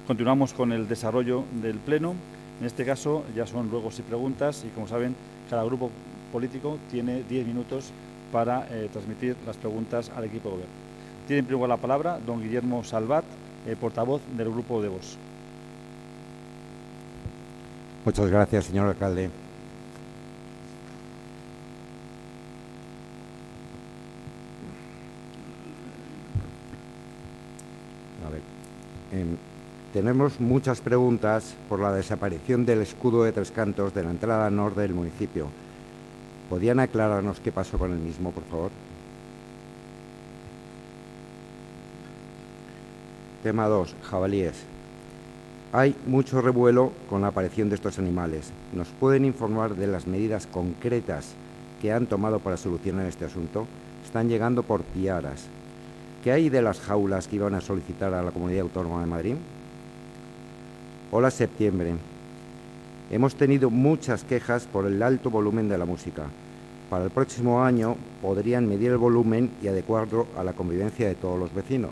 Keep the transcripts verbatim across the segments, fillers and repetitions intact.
Continuamos con el desarrollo del Pleno. En este caso ya son ruegos y preguntas y, como saben, cada grupo político tiene diez minutos para eh, transmitir las preguntas al equipo de gobierno. Tiene en primer lugar la palabra don Guillermo Salvat, eh, portavoz del Grupo de Vox. Muchas gracias, señor alcalde. A ver, eh, tenemos muchas preguntas por la desaparición del escudo de Tres Cantos de la entrada norte del municipio. ¿Podrían aclararnos qué pasó con el mismo, por favor? Tema dos, jabalíes. Hay mucho revuelo con la aparición de estos animales. ¿Nos pueden informar de las medidas concretas que han tomado para solucionar este asunto? Están llegando por piaras. ¿Qué hay de las jaulas que iban a solicitar a la Comunidad Autónoma de Madrid? Hola, septiembre. Hemos tenido muchas quejas por el alto volumen de la música. Para el próximo año podrían medir el volumen y adecuarlo a la convivencia de todos los vecinos.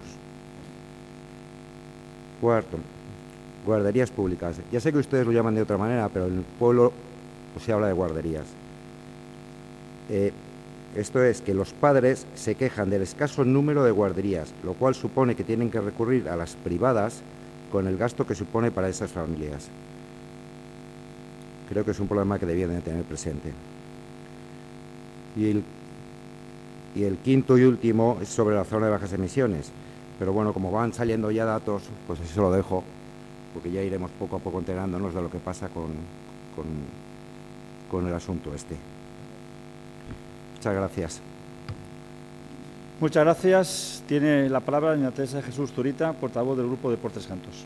Cuarto, guarderías públicas. Ya sé que ustedes lo llaman de otra manera, pero en el pueblo pues, se habla de guarderías. Eh, esto es que los padres se quejan del escaso número de guarderías, lo cual supone que tienen que recurrir a las privadas con el gasto que supone para esas familias. Creo que es un problema que debían de tener presente. Y el, y el quinto y último es sobre la zona de bajas emisiones. Pero bueno, como van saliendo ya datos, pues eso lo dejo, porque ya iremos poco a poco enterándonos de lo que pasa con, con, con el asunto este. Muchas gracias. Muchas gracias. Tiene la palabra doña Teresa Jesús Zurita, portavoz del Grupo de Por Tres Cantos.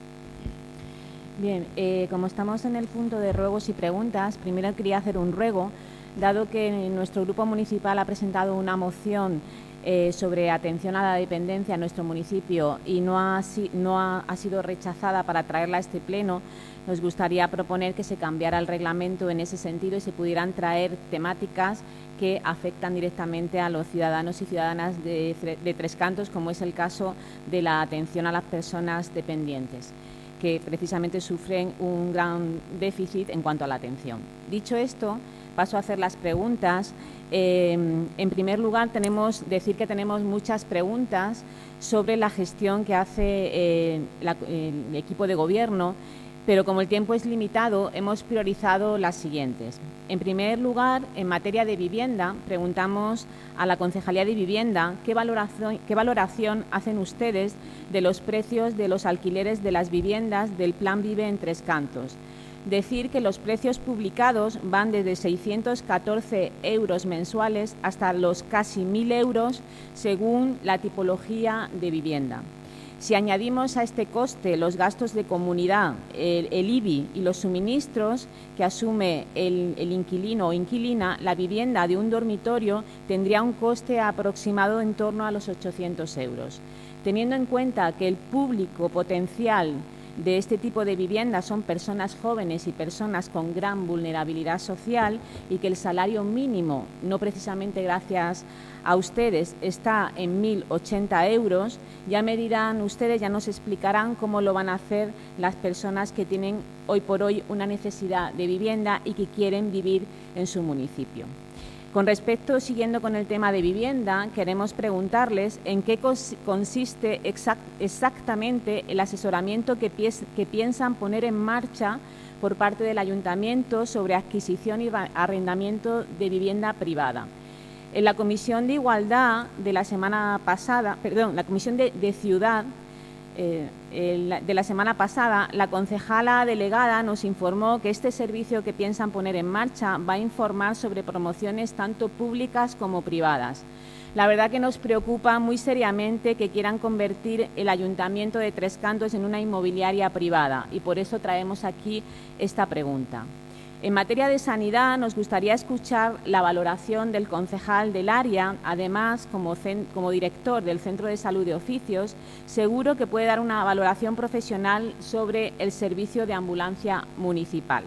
Bien, eh, como estamos en el punto de ruegos y preguntas, primero quería hacer un ruego, dado que nuestro grupo municipal ha presentado una moción eh, sobre atención a la dependencia en nuestro municipio y no, ha, no ha, ha sido rechazada para traerla a este pleno. Nos gustaría proponer que se cambiara el reglamento en ese sentido y se pudieran traer temáticas que afectan directamente a los ciudadanos y ciudadanas de, de Tres Cantos, como es el caso de la atención a las personas dependientes, que precisamente sufren un gran déficit en cuanto a la atención. Dicho esto, paso a hacer las preguntas. Eh, en primer lugar, tenemos decir que tenemos muchas preguntas sobre la gestión que hace eh, la, el equipo de gobierno, pero como el tiempo es limitado, hemos priorizado las siguientes. En primer lugar, en materia de vivienda, preguntamos a la Concejalía de Vivienda qué valoración, qué valoración hacen ustedes de los precios de los alquileres de las viviendas del Plan Vive en Tres Cantos. Decir que los precios publicados van desde seiscientos catorce euros mensuales hasta los casi mil euros según la tipología de vivienda. Si añadimos a este coste los gastos de comunidad, el, el I B I y los suministros que asume el, el inquilino o inquilina, la vivienda de un dormitorio tendría un coste aproximado en torno a los ochocientos euros. Teniendo en cuenta que el público potencial de este tipo de viviendas son personas jóvenes y personas con gran vulnerabilidad social y que el salario mínimo, no precisamente gracias a ustedes, está en mil ochenta euros, ya me dirán ustedes, ya nos explicarán cómo lo van a hacer las personas que tienen hoy por hoy una necesidad de vivienda y que quieren vivir en su municipio. Con respecto, siguiendo con el tema de vivienda, queremos preguntarles en qué consiste exact, exactamente el asesoramiento que, pies, que piensan poner en marcha por parte del Ayuntamiento sobre adquisición y arrendamiento de vivienda privada. En la Comisión de Igualdad de la semana pasada, perdón, la Comisión de, de Ciudad eh, el, de la semana pasada, la concejala delegada nos informó que este servicio que piensan poner en marcha va a informar sobre promociones tanto públicas como privadas. La verdad que nos preocupa muy seriamente que quieran convertir el Ayuntamiento de Tres Cantos en una inmobiliaria privada y por eso traemos aquí esta pregunta. En materia de sanidad, nos gustaría escuchar la valoración del concejal del área. Además, como, como director del Centro de Salud de Oficios, seguro que puede dar una valoración profesional sobre el servicio de ambulancia municipal.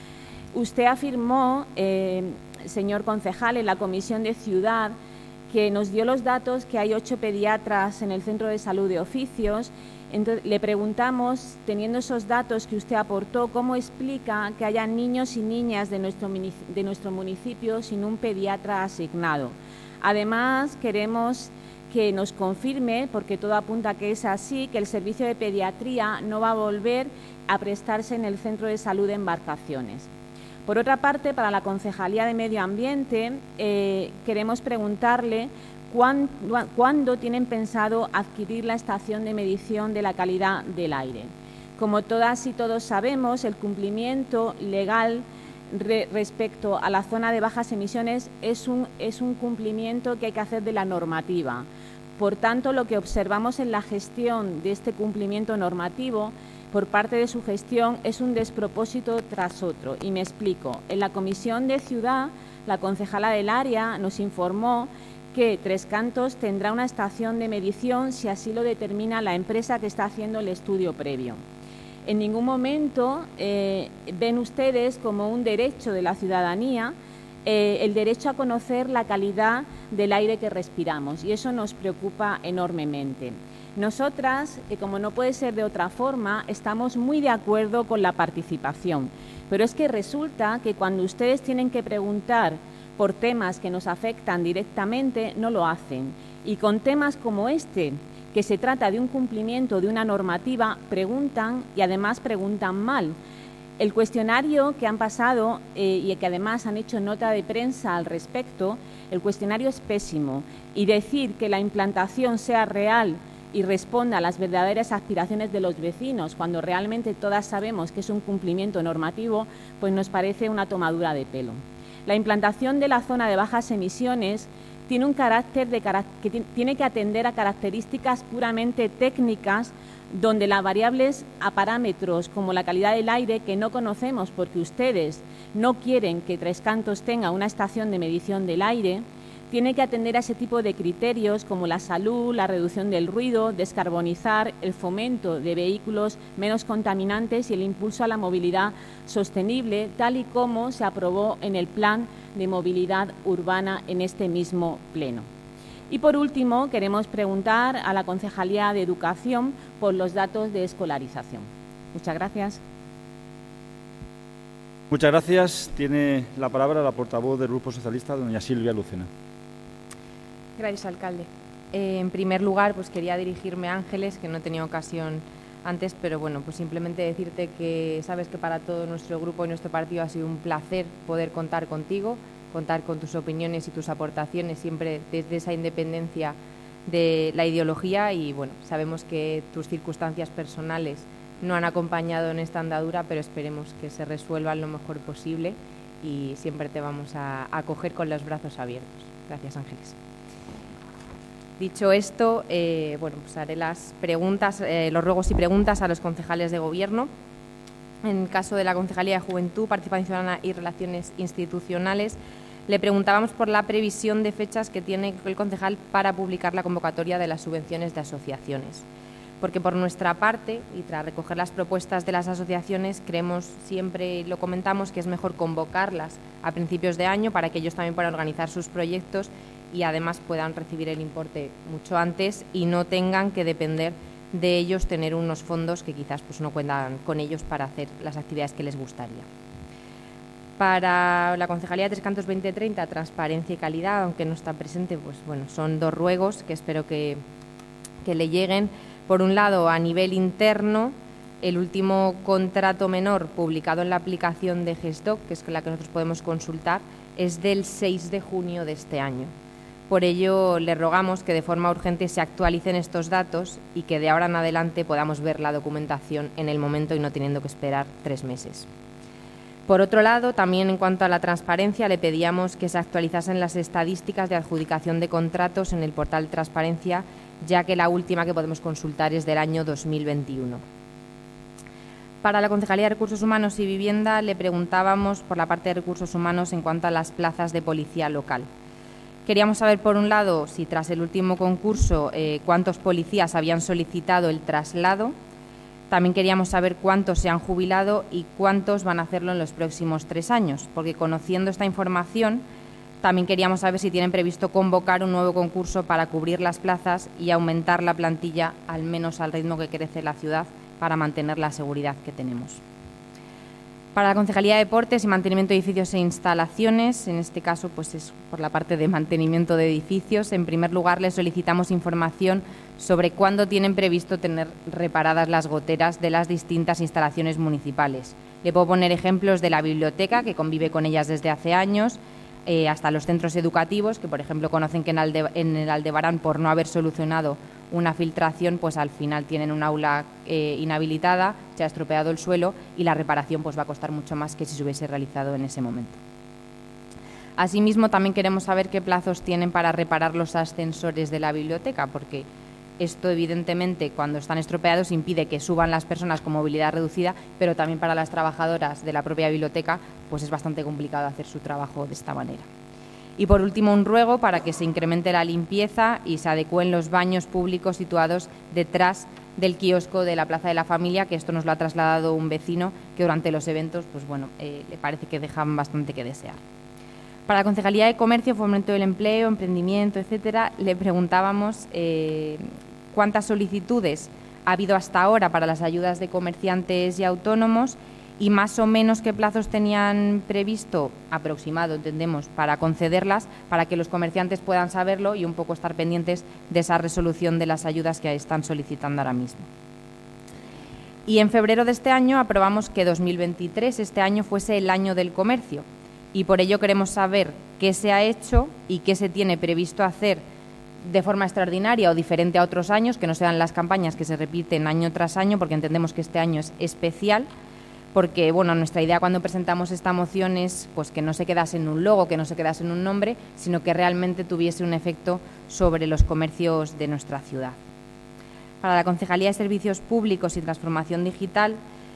Usted afirmó, eh, señor concejal, en la Comisión de Ciudad, que nos dio los datos que hay ocho pediatras en el Centro de Salud de Oficios Entonces, le preguntamos, teniendo esos datos que usted aportó, ¿cómo explica que haya niños y niñas de nuestro, de nuestro municipio sin un pediatra asignado? Además, queremos que nos confirme, porque todo apunta a que es así, que el servicio de pediatría no va a volver a prestarse en el Centro de Salud de Embarcaciones. Por otra parte, para la Concejalía de Medio Ambiente, eh, queremos preguntarle ¿Cuándo, ¿Cuándo tienen pensado adquirir la estación de medición de la calidad del aire? Como todas y todos sabemos, el cumplimiento legal re, respecto a la zona de bajas emisiones es un, es un cumplimiento que hay que hacer de la normativa. Por tanto, lo que observamos en la gestión de este cumplimiento normativo por parte de su gestión es un despropósito tras otro. Y me explico. En la Comisión de Ciudad, la concejala del área nos informó que Tres Cantos tendrá una estación de medición si así lo determina la empresa que está haciendo el estudio previo. En ningún momento eh, ven ustedes como un derecho de la ciudadanía eh, el derecho a conocer la calidad del aire que respiramos, y eso nos preocupa enormemente. Nosotras, eh, como no puede ser de otra forma, estamos muy de acuerdo con la participación, pero es que resulta que cuando ustedes tienen que preguntar por temas que nos afectan directamente, no lo hacen. Y con temas como este, que se trata de un cumplimiento de una normativa, preguntan y además preguntan mal. El cuestionario que han pasado eh, y que además han hecho nota de prensa al respecto, el cuestionario es pésimo. Y decir que la implantación sea real y responda a las verdaderas aspiraciones de los vecinos, cuando realmente todas sabemos que es un cumplimiento normativo, pues nos parece una tomadura de pelo. La implantación de la zona de bajas emisiones tiene un carácter de, que tiene que atender a características puramente técnicas, donde las variables a parámetros como la calidad del aire, que no conocemos porque ustedes no quieren que Tres Cantos tenga una estación de medición del aire, tiene que atender a ese tipo de criterios como la salud, la reducción del ruido, descarbonizar, el fomento de vehículos menos contaminantes y el impulso a la movilidad sostenible, tal y como se aprobó en el Plan de Movilidad Urbana en este mismo pleno. Y, por último, queremos preguntar a la Concejalía de Educación por los datos de escolarización. Muchas gracias. Muchas gracias. Tiene la palabra la portavoz del Grupo Socialista, doña Silvia Lucena. Gracias, alcalde. Eh, en primer lugar, pues quería dirigirme a Ángeles, que no he tenido ocasión antes, pero bueno, pues simplemente decirte que sabes que para todo nuestro grupo y nuestro partido ha sido un placer poder contar contigo, contar con tus opiniones y tus aportaciones, siempre desde esa independencia de la ideología, y bueno, sabemos que tus circunstancias personales no han acompañado en esta andadura, pero esperemos que se resuelvan lo mejor posible y siempre te vamos a acoger con los brazos abiertos. Gracias, Ángeles. Dicho esto, eh, bueno, pues haré las preguntas, eh, los ruegos y preguntas a los concejales de Gobierno. En caso de la Concejalía de Juventud, Participación Ciudadana y Relaciones Institucionales, le preguntábamos por la previsión de fechas que tiene el concejal para publicar la convocatoria de las subvenciones de asociaciones. Porque por nuestra parte, y tras recoger las propuestas de las asociaciones, creemos, siempre lo comentamos, que es mejor convocarlas a principios de año para que ellos también puedan organizar sus proyectos y además puedan recibir el importe mucho antes y no tengan que depender de ellos tener unos fondos que quizás pues, no cuentan con ellos para hacer las actividades que les gustaría. Para la Concejalía de Tres Cantos veinte treinta, transparencia y calidad, aunque no está presente, pues bueno, son dos ruegos que espero que, que le lleguen. Por un lado, a nivel interno, el último contrato menor publicado en la aplicación de GESDOC, que es la que nosotros podemos consultar, es del seis de junio de este año. Por ello, le rogamos que de forma urgente se actualicen estos datos y que de ahora en adelante podamos ver la documentación en el momento y no teniendo que esperar tres meses. Por otro lado, también en cuanto a la transparencia, le pedíamos que se actualizasen las estadísticas de adjudicación de contratos en el portal de transparencia, ya que la última que podemos consultar es del año dos mil veintiuno. Para la Concejalía de Recursos Humanos y Vivienda, le preguntábamos por la parte de recursos humanos en cuanto a las plazas de policía local. Queríamos saber, por un lado, si tras el último concurso eh, cuántos policías habían solicitado el traslado. También queríamos saber cuántos se han jubilado y cuántos van a hacerlo en los próximos tres años, porque conociendo esta información también queríamos saber si tienen previsto convocar un nuevo concurso para cubrir las plazas y aumentar la plantilla al menos al ritmo que crece la ciudad para mantener la seguridad que tenemos. Para la Concejalía de Deportes y Mantenimiento de Edificios e Instalaciones, en este caso pues es por la parte de mantenimiento de edificios, en primer lugar les solicitamos información sobre cuándo tienen previsto tener reparadas las goteras de las distintas instalaciones municipales. Le puedo poner ejemplos de la biblioteca, que convive con ellas desde hace años, eh, hasta los centros educativos, que por ejemplo conocen que en, Alde en el Aldebarán, por no haber solucionado una filtración, pues al final tienen un aula eh, inhabilitada, se ha estropeado el suelo y la reparación pues va a costar mucho más que si se hubiese realizado en ese momento. Asimismo, también queremos saber qué plazos tienen para reparar los ascensores de la biblioteca, porque esto, evidentemente, cuando están estropeados, impide que suban las personas con movilidad reducida, pero también para las trabajadoras de la propia biblioteca pues es bastante complicado hacer su trabajo de esta manera. Y, por último, un ruego para que se incremente la limpieza y se adecúen los baños públicos situados detrás del kiosco de la Plaza de la Familia, que esto nos lo ha trasladado un vecino que durante los eventos pues bueno, eh, le parece que dejan bastante que desear. Para la Concejalía de Comercio, Fomento del Empleo, Emprendimiento, etcétera, le preguntábamos eh, cuántas solicitudes ha habido hasta ahora para las ayudas de comerciantes y autónomos y más o menos qué plazos tenían previsto, aproximado, entendemos, para concederlas, para que los comerciantes puedan saberlo y un poco estar pendientes de esa resolución de las ayudas que están solicitando ahora mismo. Y en febrero de este año aprobamos que dos mil veintitrés, este año, fuese el año del comercio, y por ello queremos saber qué se ha hecho y qué se tiene previsto hacer de forma extraordinaria o diferente a otros años, que no sean las campañas que se repiten año tras año, porque entendemos que este año es especial, porque bueno, nuestra idea cuando presentamos esta moción es pues, que no se quedase en un logo, que no se quedase en un nombre, sino que realmente tuviese un efecto sobre los comercios de nuestra ciudad. Para la Concejalía de Servicios Públicos y Transformación Digital,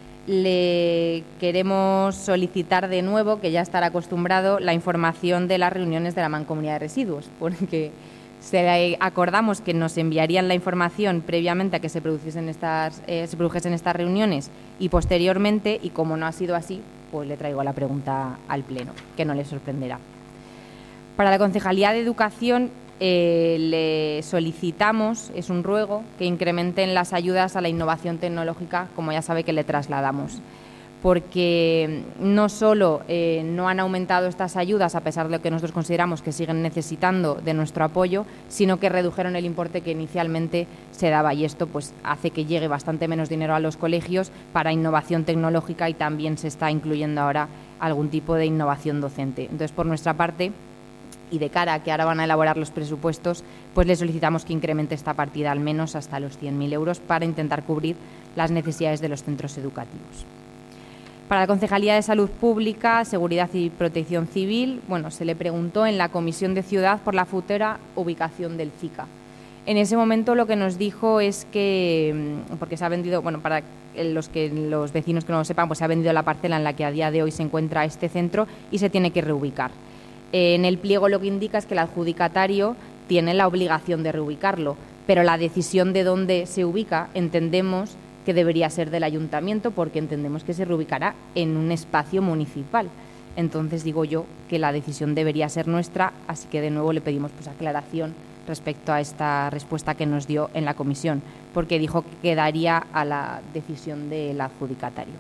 le queremos solicitar de nuevo, que ya estará acostumbrado, la información de las reuniones de la Mancomunidad de Residuos, porque se acordamos que nos enviarían la información previamente a que se produjesen estas, eh, se produjesen estas reuniones y posteriormente, y como no ha sido así, pues le traigo la pregunta al Pleno, que no le sorprenderá. Para la Concejalía de Educación eh, le solicitamos, es un ruego, que incrementen las ayudas a la innovación tecnológica, como ya sabe que le trasladamos, porque no solo eh, no han aumentado estas ayudas, a pesar de lo que nosotros consideramos que siguen necesitando de nuestro apoyo, sino que redujeron el importe que inicialmente se daba, y esto pues hace que llegue bastante menos dinero a los colegios para innovación tecnológica, y también se está incluyendo ahora algún tipo de innovación docente. Entonces, por nuestra parte, y de cara a que ahora van a elaborar los presupuestos, pues le solicitamos que incremente esta partida al menos hasta los cien mil euros para intentar cubrir las necesidades de los centros educativos. Para la Concejalía de Salud Pública, Seguridad y Protección Civil, bueno, se le preguntó en la Comisión de Ciudad por la futura ubicación del C I C A. En ese momento lo que nos dijo es que, porque se ha vendido, bueno, para los que los vecinos que no lo sepan, pues se ha vendido la parcela en la que a día de hoy se encuentra este centro y se tiene que reubicar. En el pliego lo que indica es que el adjudicatario tiene la obligación de reubicarlo, pero la decisión de dónde se ubica entendemos que debería ser del ayuntamiento, porque entendemos que se reubicará en un espacio municipal. Entonces digo yo que la decisión debería ser nuestra, así que de nuevo le pedimos pues aclaración respecto a esta respuesta que nos dio en la comisión, porque dijo que quedaría a la decisión del adjudicatario.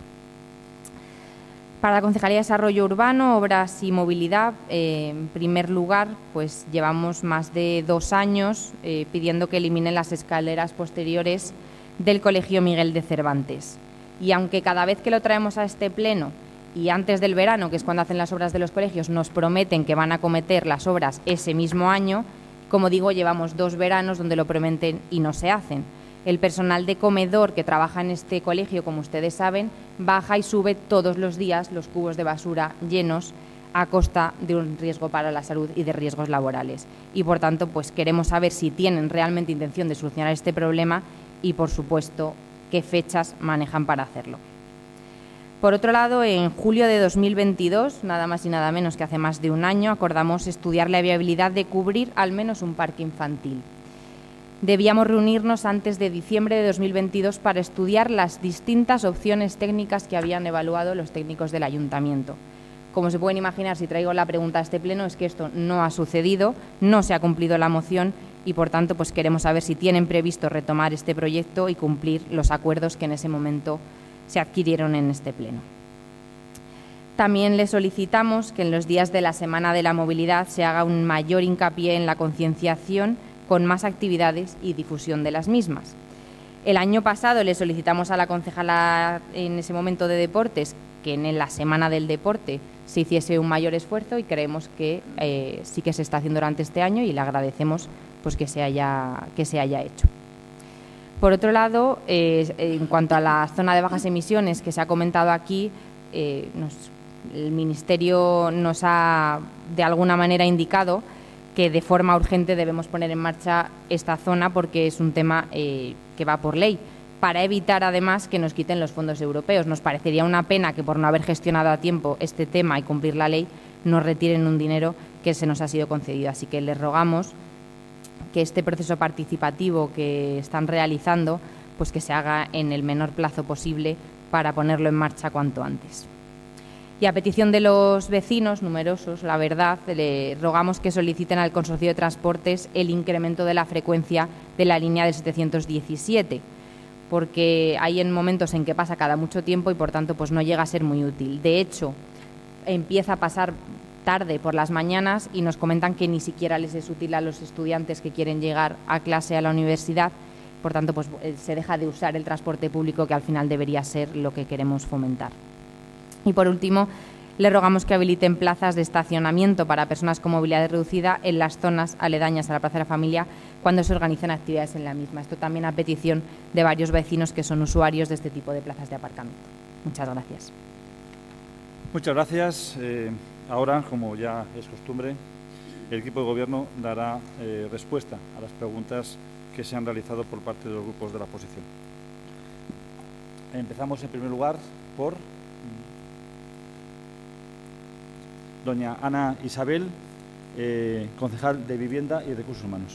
Para la Concejalía de Desarrollo Urbano, Obras y Movilidad, eh, en primer lugar, pues llevamos más de dos años eh, pidiendo que eliminen las escaleras posteriores del Colegio Miguel de Cervantes. Y aunque cada vez que lo traemos a este pleno y antes del verano, que es cuando hacen las obras de los colegios, nos prometen que van a acometer las obras ese mismo año, como digo, llevamos dos veranos donde lo prometen y no se hacen. El personal de comedor que trabaja en este colegio, como ustedes saben, baja y sube todos los días los cubos de basura llenos a costa de un riesgo para la salud y de riesgos laborales. Y, por tanto, pues queremos saber si tienen realmente intención de solucionar este problema y, por supuesto, qué fechas manejan para hacerlo. Por otro lado, en julio de dos mil veintidós, nada más y nada menos que hace más de un año, acordamos estudiar la viabilidad de cubrir al menos un parque infantil. Debíamos reunirnos antes de diciembre de dos mil veintidós para estudiar las distintas opciones técnicas que habían evaluado los técnicos del ayuntamiento. Como se pueden imaginar, si traigo la pregunta a este pleno, es que esto no ha sucedido, no se ha cumplido la moción y, por tanto, pues queremos saber si tienen previsto retomar este proyecto y cumplir los acuerdos que en ese momento se adquirieron en este pleno. También le solicitamos que en los días de la Semana de la Movilidad se haga un mayor hincapié en la concienciación con más actividades y difusión de las mismas. El año pasado le solicitamos a la concejala en ese momento de Deportes que en la Semana del Deporte se hiciese un mayor esfuerzo y creemos que eh, sí que se está haciendo durante este año y le agradecemos pues, que, se haya, que se haya hecho. Por otro lado, eh, en cuanto a la zona de bajas emisiones que se ha comentado aquí, eh, nos, el Ministerio nos ha de alguna manera indicado que de forma urgente debemos poner en marcha esta zona porque es un tema eh, que va por ley, para evitar además que nos quiten los fondos europeos. Nos parecería una pena que por no haber gestionado a tiempo este tema y cumplir la ley nos retiren un dinero que se nos ha sido concedido. Así que les rogamos que este proceso participativo que están realizando pues que se haga en el menor plazo posible para ponerlo en marcha cuanto antes. Y a petición de los vecinos numerosos, la verdad, le rogamos que soliciten al Consorcio de Transportes el incremento de la frecuencia de la línea del setecientos diecisiete, porque hay en momentos en que pasa cada mucho tiempo y, por tanto, pues no llega a ser muy útil. De hecho, empieza a pasar tarde por las mañanas y nos comentan que ni siquiera les es útil a los estudiantes que quieren llegar a clase a la universidad. Por tanto, pues se deja de usar el transporte público, que al final debería ser lo que queremos fomentar. Y, por último, le rogamos que habiliten plazas de estacionamiento para personas con movilidad reducida en las zonas aledañas a la Plaza de la Familia cuando se organizan actividades en la misma. Esto también a petición de varios vecinos que son usuarios de este tipo de plazas de aparcamiento. Muchas gracias. Muchas gracias. Eh, ahora, como ya es costumbre, el equipo de Gobierno dará eh, respuesta a las preguntas que se han realizado por parte de los grupos de la oposición. Empezamos, en primer lugar, por doña Ana Isabel, eh, concejal de Vivienda y Recursos Humanos.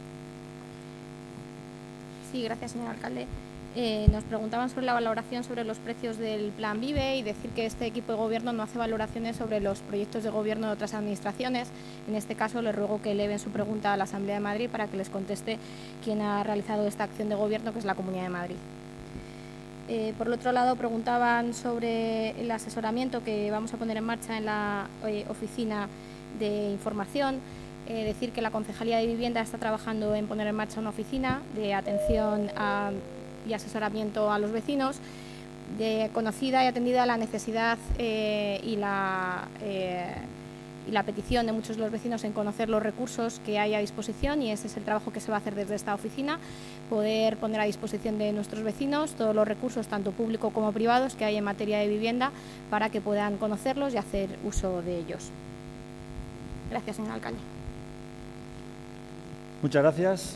Sí, gracias, señor alcalde. Eh, nos preguntaban sobre la valoración sobre los precios del Plan Vive y decir que este equipo de Gobierno no hace valoraciones sobre los proyectos de Gobierno de otras administraciones. En este caso, le ruego que eleven su pregunta a la Asamblea de Madrid para que les conteste quién ha realizado esta acción de Gobierno, que es la Comunidad de Madrid. Eh, por el otro lado, preguntaban sobre el asesoramiento que vamos a poner en marcha en la eh, oficina de información. Eh, decir que la Concejalía de Vivienda está trabajando en poner en marcha una oficina de atención a, y asesoramiento a los vecinos, de conocida y atendida la necesidad eh, y, la, eh, y la petición de muchos de los vecinos en conocer los recursos que hay a disposición, y ese es el trabajo que se va a hacer desde esta oficina, poder poner a disposición de nuestros vecinos todos los recursos, tanto públicos como privados, que hay en materia de vivienda, para que puedan conocerlos y hacer uso de ellos. Gracias, señor alcalde. Muchas gracias.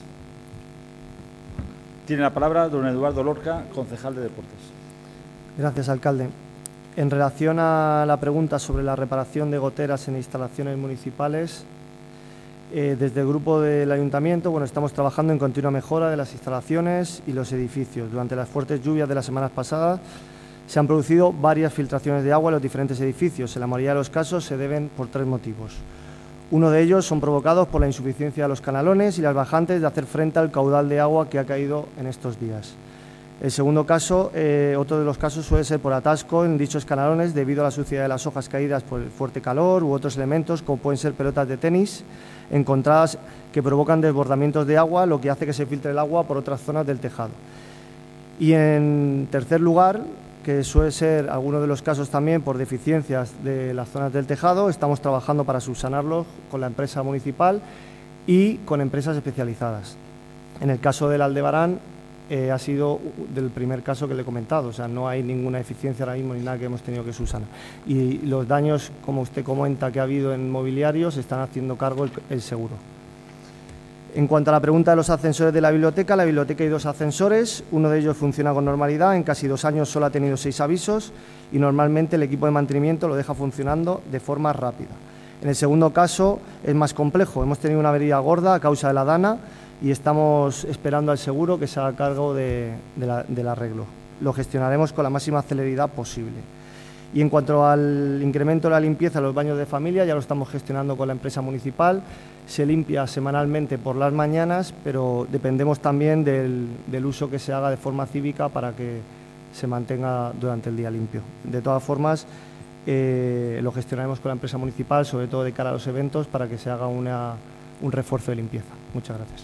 Tiene la palabra don Eduardo Lorca, concejal de Deportes. Gracias, alcalde. En relación a la pregunta sobre la reparación de goteras en instalaciones municipales, eh, desde el grupo del Ayuntamiento bueno, estamos trabajando en continua mejora de las instalaciones y los edificios. Durante las fuertes lluvias de las semanas pasadas se han producido varias filtraciones de agua en los diferentes edificios. En la mayoría de los casos se deben por tres motivos. Uno de ellos son provocados por la insuficiencia de los canalones y las bajantes de hacer frente al caudal de agua que ha caído en estos días. El segundo caso, eh, otro de los casos suele ser por atasco en dichos canalones debido a la suciedad de las hojas caídas por el fuerte calor u otros elementos como pueden ser pelotas de tenis encontradas que provocan desbordamientos de agua, lo que hace que se filtre el agua por otras zonas del tejado. Y en tercer lugar, que suele ser algunos de los casos también por deficiencias de las zonas del tejado, estamos trabajando para subsanarlos con la empresa municipal y con empresas especializadas. En el caso del Aldebarán eh, ha sido del primer caso que le he comentado, o sea, no hay ninguna eficiencia ahora mismo ni nada que hemos tenido que subsanar. Y los daños, como usted comenta, que ha habido en mobiliario, se están haciendo cargo el, el seguro. En cuanto a la pregunta de los ascensores de la biblioteca, la biblioteca hay dos ascensores, uno de ellos funciona con normalidad, en casi dos años solo ha tenido seis avisos y normalmente el equipo de mantenimiento lo deja funcionando de forma rápida. En el segundo caso es más complejo, hemos tenido una avería gorda a causa de la dana y estamos esperando al seguro que se haga cargo de, de la, del arreglo. Lo gestionaremos con la máxima celeridad posible. Y en cuanto al incremento de la limpieza de los baños de familia, ya lo estamos gestionando con la empresa municipal. Se limpia semanalmente por las mañanas, pero dependemos también del, del uso que se haga de forma cívica para que se mantenga durante el día limpio. De todas formas, eh, lo gestionaremos con la empresa municipal, sobre todo de cara a los eventos, para que se haga una, un refuerzo de limpieza. Muchas gracias.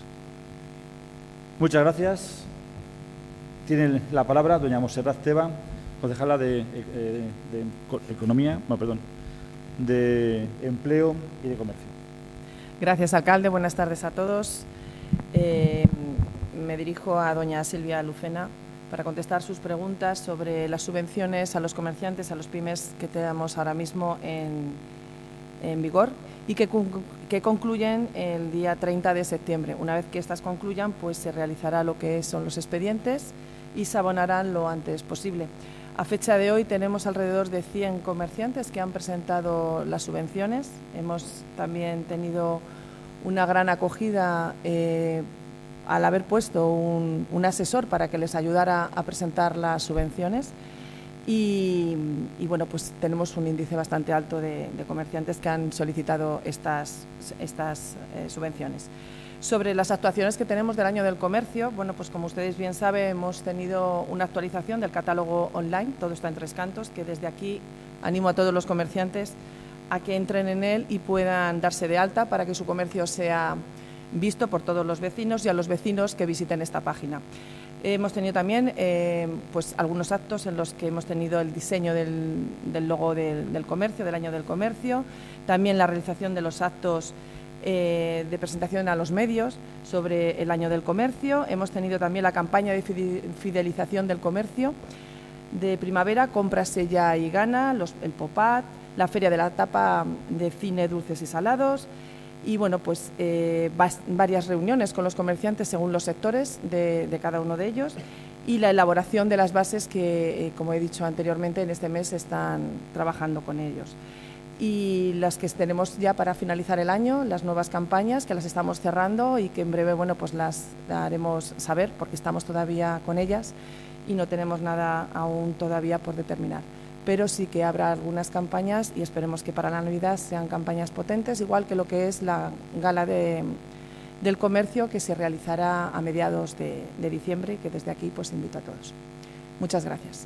Muchas gracias. Tiene la palabra doña Montserrat Teba, concejala de, eh, de Economía, no, perdón, de Empleo y de Comercio. Gracias, alcalde. Buenas tardes a todos. Eh, me dirijo a doña Silvia Lucena para contestar sus preguntas sobre las subvenciones a los comerciantes, a los pymes que tenemos ahora mismo en, en vigor y que, que concluyen el día treinta de septiembre. Una vez que estas concluyan, pues se realizará lo que son los expedientes y se abonarán lo antes posible. A fecha de hoy tenemos alrededor de cien comerciantes que han presentado las subvenciones. Hemos también tenido una gran acogida eh, al haber puesto un, un asesor para que les ayudara a presentar las subvenciones. Y, y bueno, pues tenemos un índice bastante alto de, de comerciantes que han solicitado estas, estas eh, subvenciones. Sobre las actuaciones que tenemos del año del comercio, bueno, pues como ustedes bien saben, hemos tenido una actualización del catálogo online, todo está en Tres Cantos, que desde aquí animo a todos los comerciantes a que entren en él y puedan darse de alta para que su comercio sea visto por todos los vecinos y a los vecinos que visiten esta página. Hemos tenido también eh, pues algunos actos en los que hemos tenido el diseño del, del logo del, del comercio, del año del comercio, también la realización de los actos Eh, de presentación a los medios sobre el año del comercio. Hemos tenido también la campaña de fidelización del comercio de primavera, Cómprase ya y gana, los, el Popat, la Feria de la Tapa de cine, dulces y salados y bueno, pues eh, varias reuniones con los comerciantes según los sectores de, de cada uno de ellos y la elaboración de las bases que, eh, como he dicho anteriormente, en este mes están trabajando con ellos. Y las que tenemos ya para finalizar el año, las nuevas campañas que las estamos cerrando y que en breve bueno, pues las haremos saber porque estamos todavía con ellas y no tenemos nada aún todavía por determinar. Pero sí que habrá algunas campañas y esperemos que para la Navidad sean campañas potentes, igual que lo que es la gala de, del comercio que se realizará a mediados de, de diciembre y que desde aquí pues invito a todos. Muchas gracias.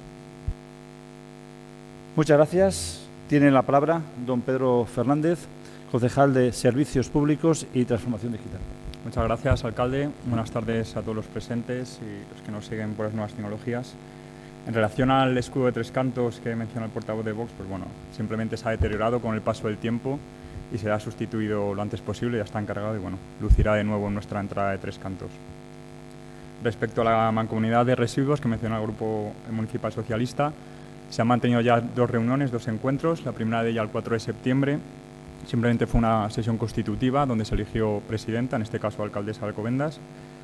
Muchas gracias. Tiene la palabra don Pedro Fernández, concejal de Servicios Públicos y Transformación Digital. Muchas gracias, alcalde. Buenas tardes a todos los presentes y los que nos siguen por las nuevas tecnologías. En relación al escudo de Tres Cantos que menciona el portavoz de Vox, pues bueno, simplemente se ha deteriorado con el paso del tiempo y será sustituido lo antes posible, ya está encargado y bueno, lucirá de nuevo en nuestra entrada de Tres Cantos. Respecto a la mancomunidad de residuos que menciona el Grupo Municipal Socialista, se han mantenido ya dos reuniones, dos encuentros, la primera de ellas el cuatro de septiembre, simplemente fue una sesión constitutiva donde se eligió presidenta, en este caso alcaldesa de Alcobendas,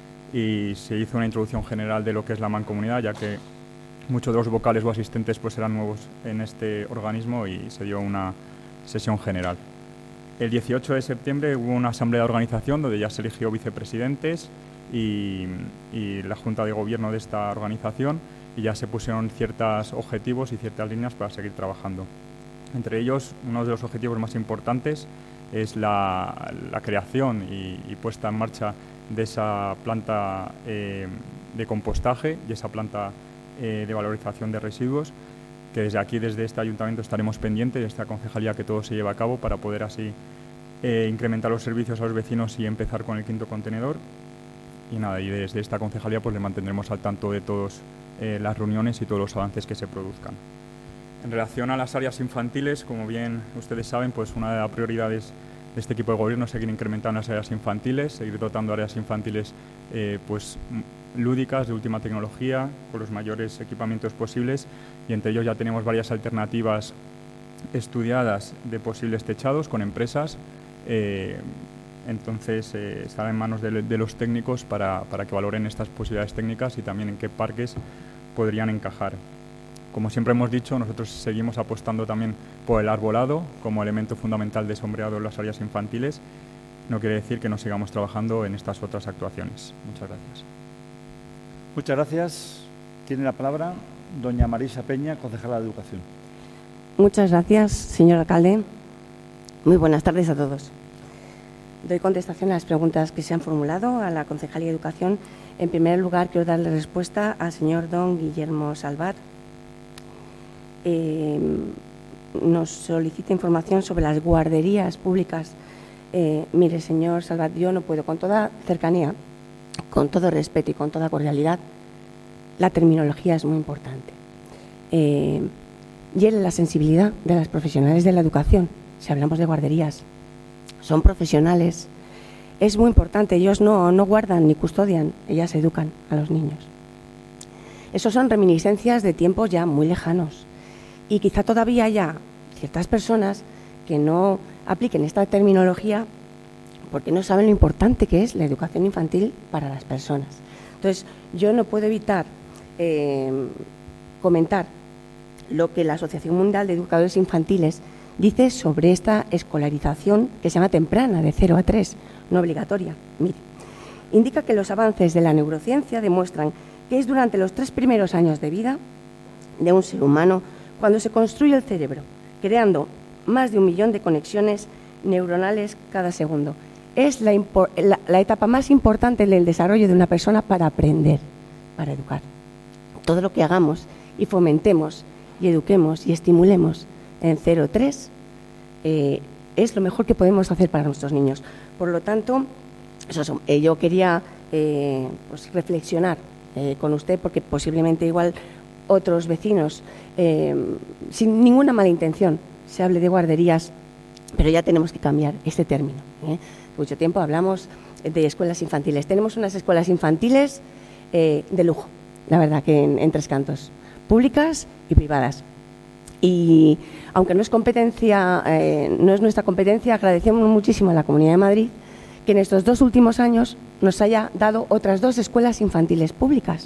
y se hizo una introducción general de lo que es la mancomunidad, ya que muchos de los vocales o asistentes pues eran nuevos en este organismo y se dio una sesión general. El dieciocho de septiembre hubo una asamblea de organización donde ya se eligió vicepresidentes y, y la Junta de Gobierno de esta organización, y ya se pusieron ciertos objetivos y ciertas líneas para seguir trabajando. Entre ellos, uno de los objetivos más importantes es la, la creación y, y puesta en marcha de esa planta eh, de compostaje y esa planta eh, de valorización de residuos, que desde aquí, desde este ayuntamiento, estaremos pendientes de esta concejalía que todo se lleve a cabo para poder así eh, incrementar los servicios a los vecinos y empezar con el quinto contenedor. Y nada, y desde esta concejalía pues le mantendremos al tanto de todas eh, las reuniones y todos los avances que se produzcan. En relación a las áreas infantiles, como bien ustedes saben, pues una de las prioridades de este equipo de gobierno es seguir incrementando las áreas infantiles, seguir dotando áreas infantiles eh, pues, lúdicas, de última tecnología, con los mayores equipamientos posibles, y entre ellos ya tenemos varias alternativas estudiadas de posibles techados con empresas. Eh, entonces eh, estará en manos de, de los técnicos para, para que valoren estas posibilidades técnicas y también en qué parques podrían encajar. Como siempre hemos dicho, nosotros seguimos apostando también por el arbolado como elemento fundamental de sombreado en las áreas infantiles. No quiere decir que no sigamos trabajando en estas otras actuaciones. Muchas gracias. Muchas gracias. Tiene la palabra doña Marisa Peña, concejala de Educación. Muchas gracias, señor alcalde. Muy buenas tardes a todos. Doy contestación a las preguntas que se han formulado a la Concejalía de Educación. En primer lugar, quiero darle respuesta al señor don Guillermo Salvat. Eh, nos solicita información sobre las guarderías públicas. Eh, mire, señor Salvat, yo no puedo, con toda cercanía, con todo respeto y con toda cordialidad, la terminología es muy importante. Eh, hiere la sensibilidad de las profesionales de la educación. Si hablamos de guarderías, son profesionales. Es muy importante, ellos no, no guardan ni custodian, ellas educan a los niños. Esos son reminiscencias de tiempos ya muy lejanos. Y quizá todavía haya ciertas personas que no apliquen esta terminología porque no saben lo importante que es la educación infantil para las personas. Entonces, yo no puedo evitar eh, comentar lo que la Asociación Mundial de Educadores Infantiles dice sobre esta escolarización que se llama temprana, de cero a tres, no obligatoria. Mire, indica que los avances de la neurociencia demuestran que es durante los tres primeros años de vida de un ser humano cuando se construye el cerebro, creando más de un millón de conexiones neuronales cada segundo. Es la, la, la etapa más importante del desarrollo de una persona para aprender, para educar. Todo lo que hagamos y fomentemos y eduquemos y estimulemos en cero tres eh, es lo mejor que podemos hacer para nuestros niños. Por lo tanto, eso, eh, yo quería eh, pues reflexionar eh, con usted, porque posiblemente igual otros vecinos, eh, sin ninguna mala intención, se hable de guarderías, pero ya tenemos que cambiar este término. ¿eh? Mucho tiempo hablamos de escuelas infantiles. Tenemos unas escuelas infantiles eh, de lujo, la verdad, que en, en Tres Cantos, públicas y privadas. Y aunque no es competencia, eh, no es nuestra competencia, agradecemos muchísimo a la Comunidad de Madrid que en estos dos últimos años nos haya dado otras dos escuelas infantiles públicas.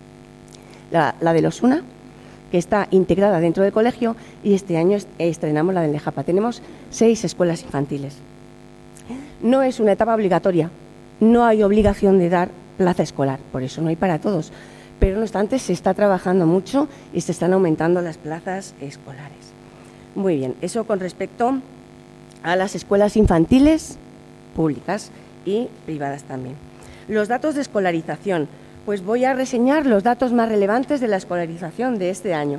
La, la de Losuna, que está integrada dentro del colegio, y este año estrenamos la de Lejapa. Tenemos seis escuelas infantiles. No es una etapa obligatoria, no hay obligación de dar plaza escolar, por eso no hay para todos. Pero no obstante, se está trabajando mucho y se están aumentando las plazas escolares. Muy bien, eso con respecto a las escuelas infantiles públicas y privadas también. Los datos de escolarización, pues voy a reseñar los datos más relevantes de la escolarización de este año.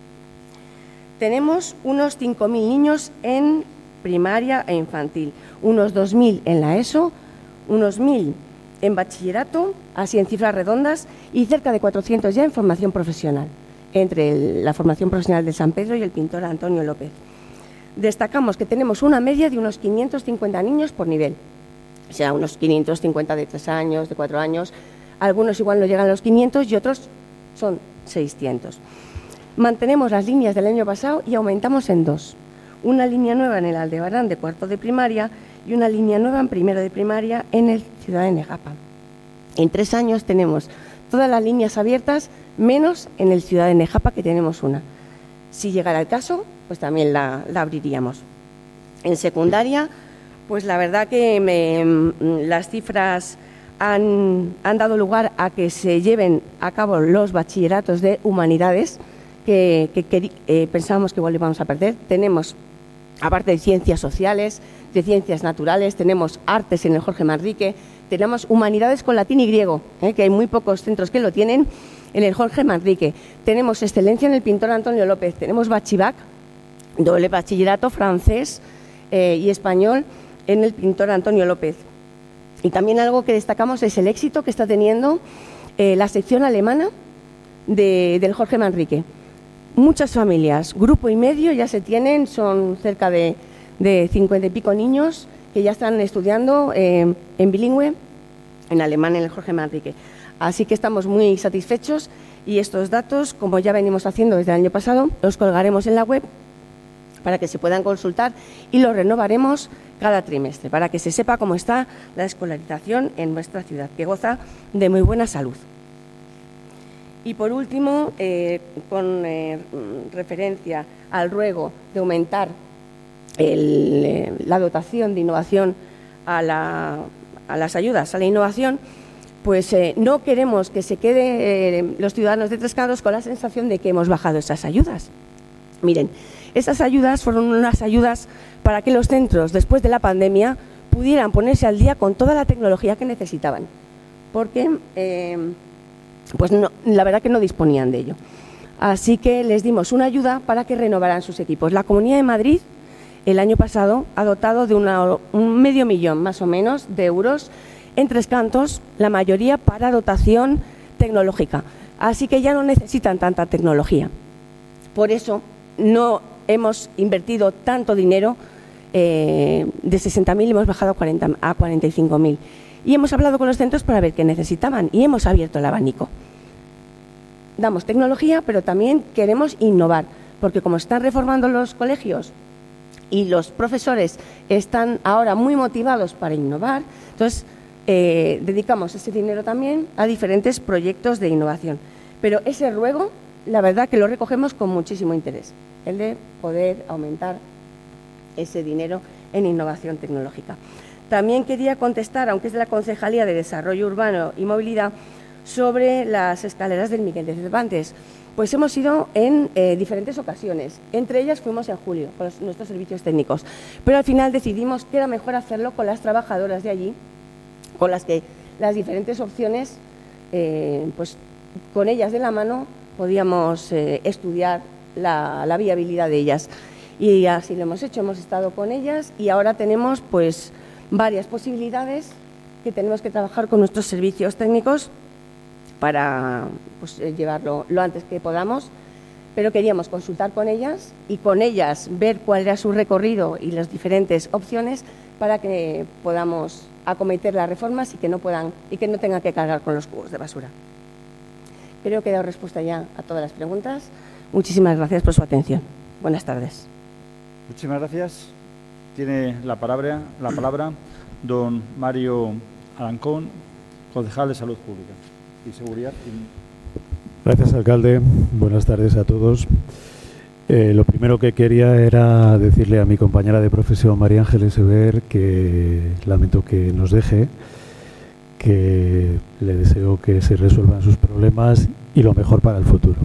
Tenemos unos cinco mil niños en primaria e infantil, unos dos mil en la ESO, unos mil en bachillerato, así en cifras redondas, y cerca de cuatrocientos ya en formación profesional, entre el, la formación profesional de San Pedro y el pintor Antonio López. Destacamos que tenemos una media de unos quinientos cincuenta niños por nivel, o sea, unos quinientos cincuenta de tres años, de cuatro años, algunos igual no llegan a los quinientos y otros son seiscientos. Mantenemos las líneas del año pasado y aumentamos en dos. Una línea nueva en el Aldebarán de cuarto de primaria y una línea nueva en primero de primaria en el Ciudad de Nejapa. En tres años tenemos todas las líneas abiertas, menos en el Ciudad de Nejapa, que tenemos una. Si llegara el caso, pues también la, la abriríamos. En secundaria, pues la verdad que me, las cifras han, han dado lugar a que se lleven a cabo los bachilleratos de humanidades, que, que, que eh, pensábamos que igual íbamos a perder. Tenemos, aparte de ciencias sociales, de ciencias naturales, tenemos artes en el Jorge Manrique, tenemos humanidades con latín y griego, eh, que hay muy pocos centros que lo tienen, en el Jorge Manrique. Tenemos excelencia en el pintor Antonio López, tenemos bachivac, doble bachillerato francés eh, y español en el pintor Antonio López. Y también algo que destacamos es el éxito que está teniendo eh, la sección alemana de, del Jorge Manrique. Muchas familias, grupo y medio ya se tienen, son cerca de, de cincuenta y pico niños que ya están estudiando eh, en bilingüe, en alemán en el Jorge Manrique. Así que estamos muy satisfechos y estos datos, como ya venimos haciendo desde el año pasado, los colgaremos en la web para que se puedan consultar y los renovaremos cada trimestre, para que se sepa cómo está la escolarización en nuestra ciudad, que goza de muy buena salud. Y por último, eh, con eh, referencia al ruego de aumentar el, eh, la dotación de innovación a, la, a las ayudas a la innovación, pues eh, no queremos que se queden eh, los ciudadanos de Tres Cantos con la sensación de que hemos bajado esas ayudas. Miren, esas ayudas fueron unas ayudas para que los centros, después de la pandemia, pudieran ponerse al día con toda la tecnología que necesitaban, porque eh, pues no, la verdad que no disponían de ello. Así que les dimos una ayuda para que renovaran sus equipos. La Comunidad de Madrid el año pasado ha dotado de una, un medio millón más o menos de euros en Tres Cantos, la mayoría para dotación tecnológica. Así que ya no necesitan tanta tecnología. Por eso no hemos invertido tanto dinero, eh, de sesenta mil hemos bajado a, cuarenta, a cuarenta y cinco mil. Y hemos hablado con los centros para ver qué necesitaban y hemos abierto el abanico. Damos tecnología, pero también queremos innovar, porque como están reformando los colegios y los profesores están ahora muy motivados para innovar, entonces eh, dedicamos ese dinero también a diferentes proyectos de innovación. Pero ese ruego, la verdad que lo recogemos con muchísimo interés, el de poder aumentar ese dinero en innovación tecnológica. También quería contestar, aunque es de la Concejalía de Desarrollo Urbano y Movilidad, sobre las escaleras del Miguel de Cervantes. Pues hemos ido en eh, diferentes ocasiones, entre ellas fuimos en julio con los, nuestros servicios técnicos, pero al final decidimos que era mejor hacerlo con las trabajadoras de allí, con las que las diferentes opciones, eh, pues con ellas de la mano podíamos eh, estudiar la, la viabilidad de ellas. Y así lo hemos hecho, hemos estado con ellas y ahora tenemos pues varias posibilidades que tenemos que trabajar con nuestros servicios técnicos para pues, llevarlo lo antes que podamos, pero queríamos consultar con ellas y con ellas ver cuál era su recorrido y las diferentes opciones para que podamos acometer las reformas y que no puedan y que no tengan que cargar con los cubos de basura. Creo que he dado respuesta ya a todas las preguntas. Muchísimas gracias por su atención. Buenas tardes. Muchísimas gracias. Tiene la palabra, la palabra don Mario Arancón, concejal de Salud Pública y Seguridad. Gracias, alcalde. Buenas tardes a todos. Eh, lo primero que quería era decirle a mi compañera de profesión, María Ángeles Eber, que lamento que nos deje, que le deseo que se resuelvan sus problemas y lo mejor para el futuro.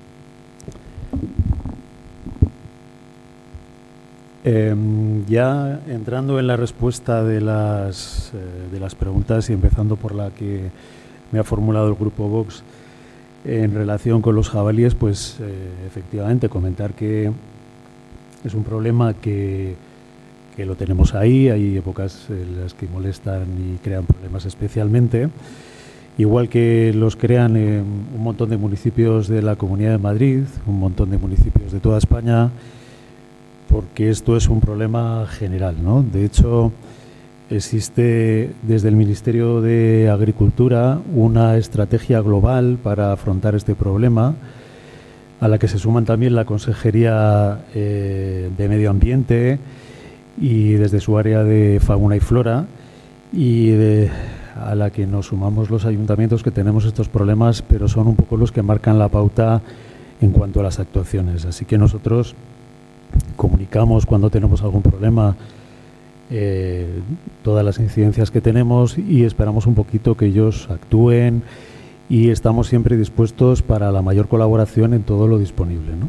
Eh, ya entrando en la respuesta de las, eh, de las preguntas y empezando por la que me ha formulado el Grupo Vox en relación con los jabalíes, pues eh, efectivamente comentar que es un problema que, que lo tenemos ahí, hay épocas en las que molestan y crean problemas especialmente, igual que los crean en un montón de municipios de la Comunidad de Madrid, un montón de municipios de toda España, porque esto es un problema general, ¿no? De hecho, existe desde el Ministerio de Agricultura una estrategia global para afrontar este problema, a la que se suman también la Consejería eh, de Medio Ambiente y desde su área de Fauna y Flora, y de, a la que nos sumamos los ayuntamientos que tenemos estos problemas, pero son un poco los que marcan la pauta en cuanto a las actuaciones. Así que nosotros comunicamos cuando tenemos algún problema, eh, todas las incidencias que tenemos, y esperamos un poquito que ellos actúen, y estamos siempre dispuestos para la mayor colaboración en todo lo disponible, ¿no?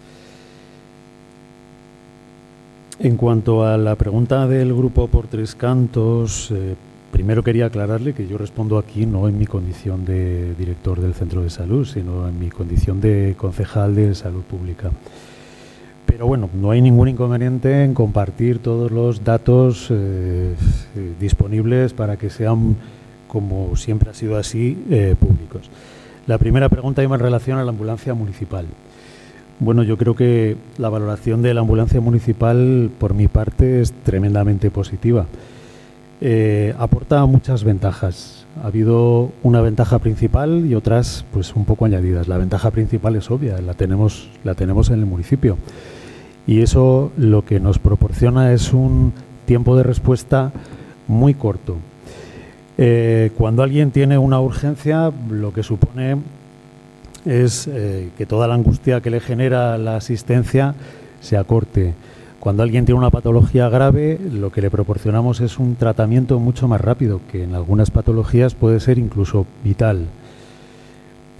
En cuanto a la pregunta del Grupo por Tres Cantos, eh, primero quería aclararle que yo respondo aquí no en mi condición de director del centro de salud, sino en mi condición de concejal de Salud Pública. Pero bueno, no hay ningún inconveniente en compartir todos los datos eh, disponibles para que sean, como siempre ha sido así, eh, públicos. La primera pregunta iba en relación a la ambulancia municipal. Bueno, yo creo que la valoración de la ambulancia municipal, por mi parte, es tremendamente positiva. Eh, aporta muchas ventajas. Ha habido una ventaja principal y otras, pues, un poco añadidas. La ventaja principal es obvia, la tenemos, la tenemos en el municipio. Y eso lo que nos proporciona es un tiempo de respuesta muy corto. Eh, cuando alguien tiene una urgencia, lo que supone es eh, que toda la angustia que le genera la asistencia se acorte. Cuando alguien tiene una patología grave, lo que le proporcionamos es un tratamiento mucho más rápido, que en algunas patologías puede ser incluso vital.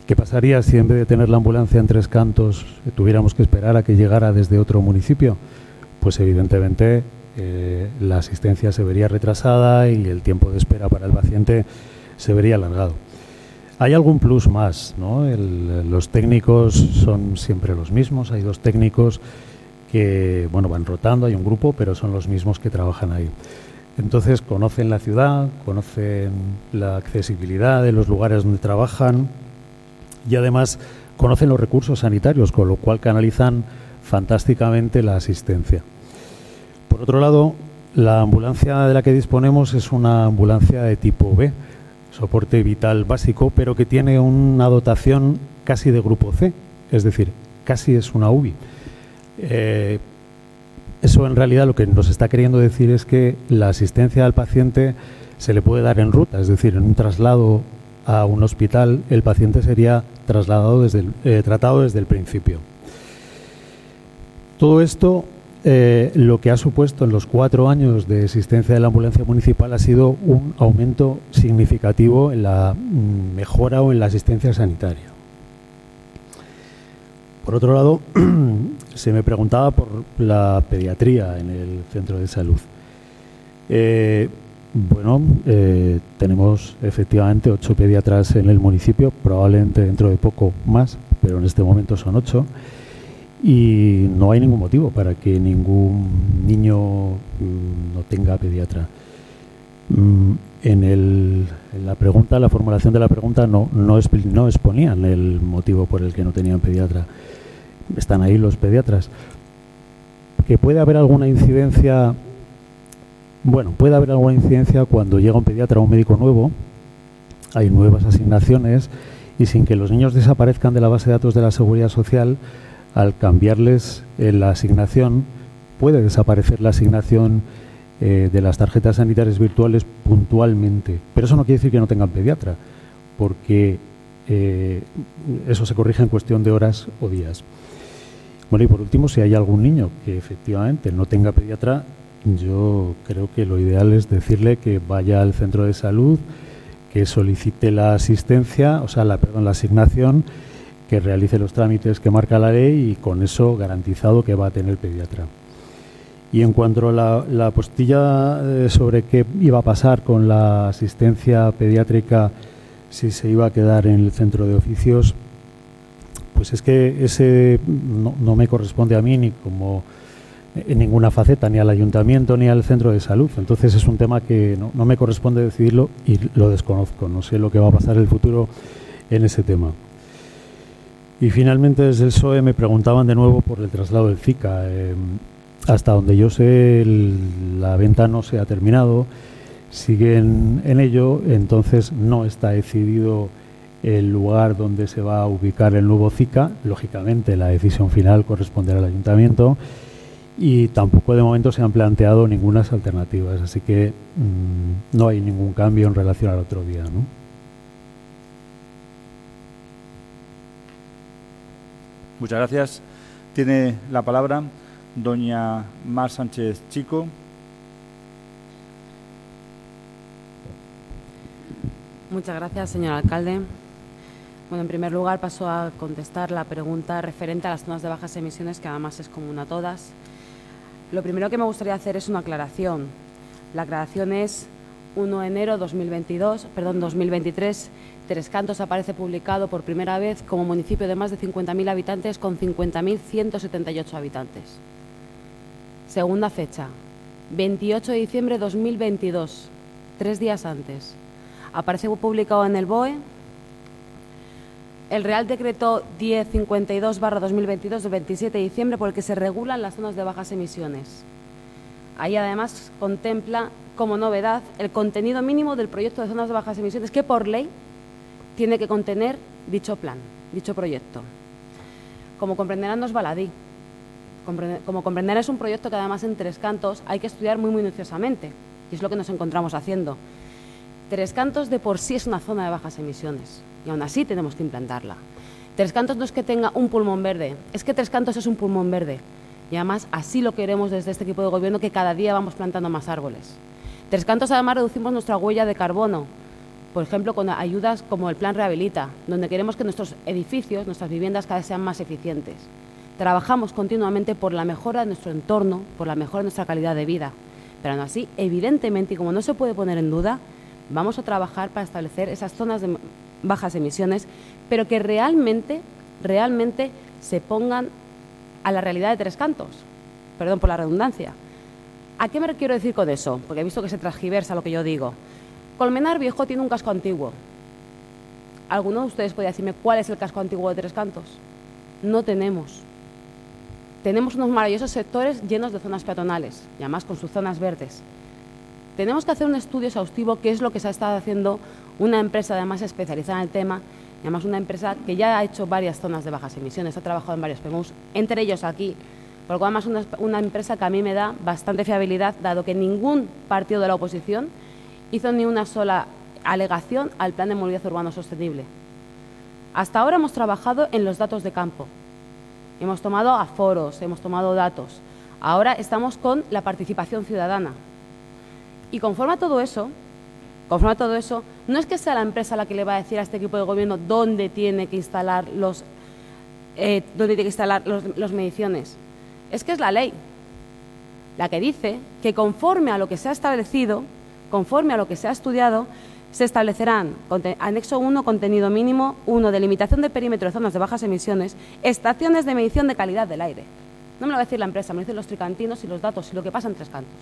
¿Qué pasaría si en vez de tener la ambulancia en Tres Cantos tuviéramos que esperar a que llegara desde otro municipio? Pues evidentemente eh, la asistencia se vería retrasada y el tiempo de espera para el paciente se vería alargado. Hay algún plus más, ¿no? El, los técnicos son siempre los mismos, hay dos técnicos que bueno, van rotando, hay un grupo, pero son los mismos que trabajan ahí. Entonces conocen la ciudad, conocen la accesibilidad de los lugares donde trabajan y además conocen los recursos sanitarios, con lo cual canalizan fantásticamente la asistencia. Por otro lado, la ambulancia de la que disponemos es una ambulancia de tipo B, soporte vital básico, pero que tiene una dotación casi de grupo C, es decir, casi es una U B I. Eh, eso en realidad lo que nos está queriendo decir es que la asistencia al paciente se le puede dar en ruta, es decir, en un traslado a un hospital el paciente sería trasladado desde el, eh, tratado desde el principio. Todo esto eh, lo que ha supuesto en los cuatro años de existencia de la ambulancia municipal ha sido un aumento significativo en la mm, mejora o en la asistencia sanitaria. Por otro lado, se me preguntaba por la pediatría en el centro de salud. Eh, bueno, eh, tenemos efectivamente ocho pediatras en el municipio, probablemente dentro de poco más, pero en este momento son ocho. Y no hay ningún motivo para que ningún niño mm, no tenga pediatra. Mm, en, el, en la pregunta, la formulación de la pregunta no, no, exp- no exponían el motivo por el que no tenían pediatra. Están ahí los pediatras. ¿Que puede haber alguna incidencia? Bueno, puede haber alguna incidencia cuando llega un pediatra o un médico nuevo, hay nuevas asignaciones y sin que los niños desaparezcan de la base de datos de la Seguridad Social, al cambiarles eh, la asignación, puede desaparecer la asignación eh, de las tarjetas sanitarias virtuales puntualmente. Pero eso no quiere decir que no tengan pediatra, porque eh, eso se corrige en cuestión de horas o días. Bueno, y por último, si hay algún niño que efectivamente no tenga pediatra, yo creo que lo ideal es decirle que vaya al centro de salud, que solicite la asistencia, o sea, la, perdón, la asignación, que realice los trámites que marca la ley y con eso garantizado que va a tener pediatra. Y en cuanto a la, la postilla eh, sobre qué iba a pasar con la asistencia pediátrica si se iba a quedar en el centro de oficios, pues es que ese no, no me corresponde a mí ni como en ninguna faceta, ni al ayuntamiento ni al centro de salud. Entonces es un tema que no, no me corresponde decidirlo y lo desconozco. No sé lo que va a pasar en el futuro en ese tema. Y finalmente desde el S O E me preguntaban de nuevo por el traslado del Zika. Eh, hasta donde yo sé el, la venta no se ha terminado, siguen en ello, entonces no está decidido el lugar donde se va a ubicar el nuevo Zika. Lógicamente la decisión final corresponderá al ayuntamiento y tampoco de momento se han planteado ninguna alternativas, así que mmm, no hay ningún cambio en relación al otro día, ¿no? Muchas gracias. Tiene la palabra doña Mar Sánchez Chico. Muchas gracias, señor alcalde. Bueno, en primer lugar paso a contestar la pregunta referente a las zonas de bajas emisiones, que además es común a todas. Lo primero que me gustaría hacer es una aclaración. La aclaración es uno de enero de dos mil veintidós, perdón, dos mil veintitrés. Tres Cantos aparece publicado por primera vez como municipio de más de cincuenta mil habitantes con cincuenta mil ciento setenta y ocho habitantes. Segunda fecha, veintiocho de diciembre de dos mil veintidós, tres días antes. Aparece publicado en el B O E el Real Decreto diez cincuenta y dos barra dos mil veintidós del veintisiete de diciembre por el que se regulan las zonas de bajas emisiones. Ahí además contempla como novedad el contenido mínimo del proyecto de zonas de bajas emisiones que por ley tiene que contener dicho plan, dicho proyecto. Como comprenderán, no es baladí. Como comprenderán, es un proyecto que además en Tres Cantos hay que estudiar muy minuciosamente y es lo que nos encontramos haciendo. Tres Cantos de por sí es una zona de bajas emisiones y aún así tenemos que implantarla. Tres Cantos no es que tenga un pulmón verde, es que Tres Cantos es un pulmón verde y además así lo queremos desde este equipo de gobierno, que cada día vamos plantando más árboles. Tres Cantos además reducimos nuestra huella de carbono por ejemplo, con ayudas como el Plan Rehabilita, donde queremos que nuestros edificios, nuestras viviendas cada vez sean más eficientes. Trabajamos continuamente por la mejora de nuestro entorno, por la mejora de nuestra calidad de vida. Pero aún así, evidentemente, y como no se puede poner en duda, vamos a trabajar para establecer esas zonas de bajas emisiones, pero que realmente, realmente se pongan a la realidad de Tres Cantos. Perdón por la redundancia. ¿A qué me quiero decir con eso? Porque he visto que se transgiversa lo que yo digo. Colmenar Viejo tiene un casco antiguo. ¿Alguno de ustedes puede decirme cuál es el casco antiguo de Tres Cantos? No tenemos. Tenemos unos maravillosos sectores llenos de zonas peatonales, y además con sus zonas verdes. Tenemos que hacer un estudio exhaustivo, que es lo que se ha estado haciendo una empresa además especializada en el tema, y además una empresa que ya ha hecho varias zonas de bajas emisiones, ha trabajado en varios P M Us, entre ellos aquí. Por lo cual, además, una, una empresa que a mí me da bastante fiabilidad, dado que ningún partido de la oposición hizo ni una sola alegación al Plan de Movilidad Urbano Sostenible. Hasta ahora hemos trabajado en los datos de campo. Hemos tomado aforos, hemos tomado datos. Ahora estamos con la participación ciudadana. Y conforme a todo eso, conforme a todo eso, no es que sea la empresa la que le va a decir a este equipo de gobierno dónde tiene que instalar los, eh, dónde tiene que instalar los, los mediciones. Es que es la ley la que dice que conforme a lo que se ha establecido, conforme a lo que se ha estudiado, se establecerán anexo uno, contenido mínimo, uno, delimitación de perímetro de zonas de bajas emisiones, estaciones de medición de calidad del aire. No me lo va a decir la empresa, me lo dicen los tricantinos y los datos y lo que pasa en Tres Cantos.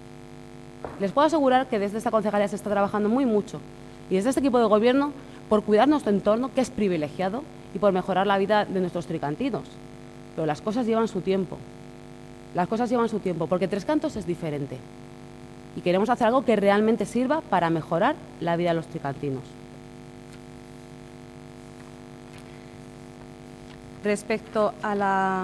Les puedo asegurar que desde esta concejalía se está trabajando muy mucho y desde este equipo de gobierno por cuidar nuestro entorno, que es privilegiado, y por mejorar la vida de nuestros tricantinos. Pero las cosas llevan su tiempo. Las cosas llevan su tiempo, porque Tres Cantos es diferente. Y queremos hacer algo que realmente sirva para mejorar la vida de los tricantinos. Respecto a, la,